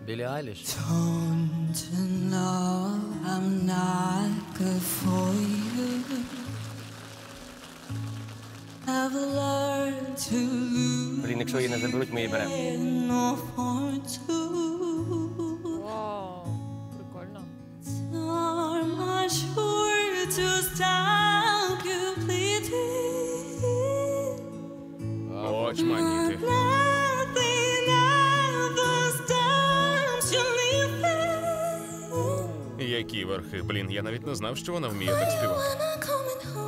Білі Айліш. Don't know I'm not good for you. I've learned to lose. Блін, якщо її не заберуть, ми її беремо. No for two. Вау, прикольно. Are my sure to stop you bleeding. Очманіти. Nothing ever stops you leaving. Які верхи. Блін, я навіть не знав, що вона вміє так співати. When I'm coming home.